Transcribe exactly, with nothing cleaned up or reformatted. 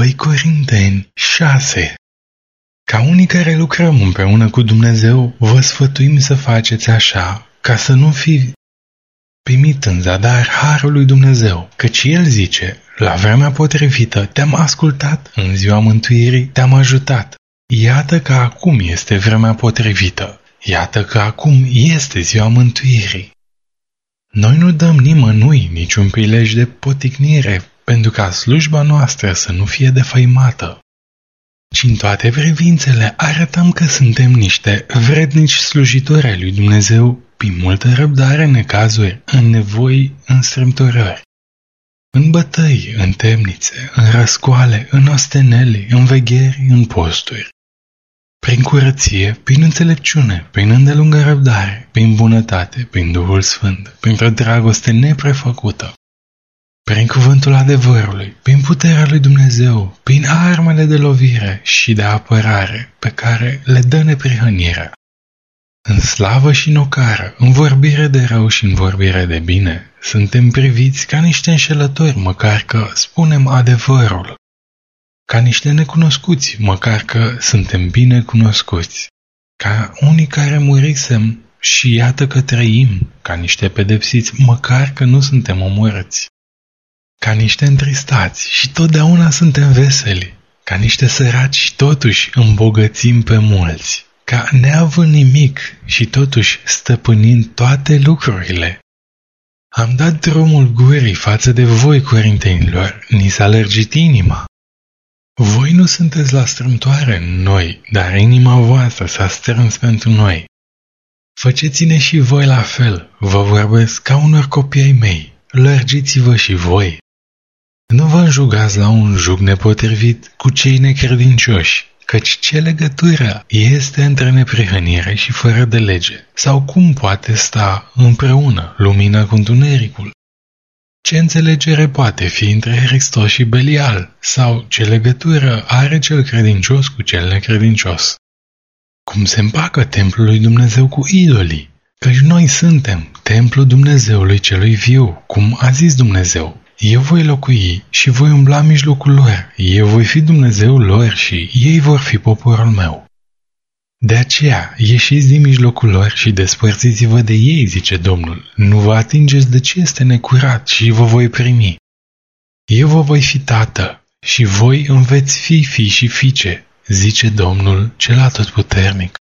doi Corinteni șase. Ca unii care lucrăm împreună cu Dumnezeu, vă sfătuim să faceți așa, ca să nu fi primit în zadar harul lui Dumnezeu, căci El zice, la vremea potrivită te-am ascultat, în ziua mântuirii te-am ajutat. Iată că acum este vremea potrivită, iată că acum este ziua mântuirii. Noi nu dăm nimănui niciun prilej de poticnire, pentru ca slujba noastră să nu fie defăimată, ci în toate privințele arătăm că suntem niște vrednici slujitori ai lui Dumnezeu, prin multă răbdare în necazuri, în nevoi, în strâmtorări, în bătăi, în temnițe, în răscoale, în osteneli, în vegheri, în posturi, prin curăție, prin înțelepciune, prin îndelungă răbdare, prin bunătate, prin Duhul Sfânt, printr-o dragoste neprefăcută, prin cuvântul adevărului, prin puterea lui Dumnezeu, prin armele de lovire și de apărare pe care le dă neprihănirea, în slavă și în ocară, în vorbire de rău și în vorbire de bine, suntem priviți ca niște înșelători, măcar că spunem adevărul, ca niște necunoscuți, măcar că suntem bine cunoscuți, ca unii care murisem și iată că trăim, ca niște pedepsiți, măcar că nu suntem omorâți, ca niște întristați și totdeauna suntem veseli, ca niște săraci și totuși îmbogățim pe mulți, ca neavând nimic și totuși stăpânind toate lucrurile. Am dat drumul gurii față de voi, corintenilor, ni s-a lărgit inima. Voi nu sunteți la strâmtoare în noi, dar inima voastră s-a strâns pentru noi. Făceți-ne și voi la fel, vă vorbesc ca unor copii ai mei, lărgiți-vă și voi. Nu vă înjugați la un jug nepotrivit cu cei necredincioși, căci ce legătură este între neprihănire și fără de lege? Sau cum poate sta împreună lumina cu întunericul? Ce înțelegere poate fi între Hristos și Belial? Sau ce legătură are cel credincios cu cel necredincios? Cum se împacă templul lui Dumnezeu cu idolii? Căci noi suntem templul Dumnezeului celui viu, cum a zis Dumnezeu. Eu voi locui și voi umbla în mijlocul lor, eu voi fi Dumnezeul lor și ei vor fi poporul meu. De aceea, ieșiți din mijlocul lor și despărțiți-vă de ei, zice Domnul, nu vă atingeți de ce este necurat și vă voi primi. Eu vă voi fi tată și voi îmi veți fi fii și fiice, zice Domnul cel atotputernic.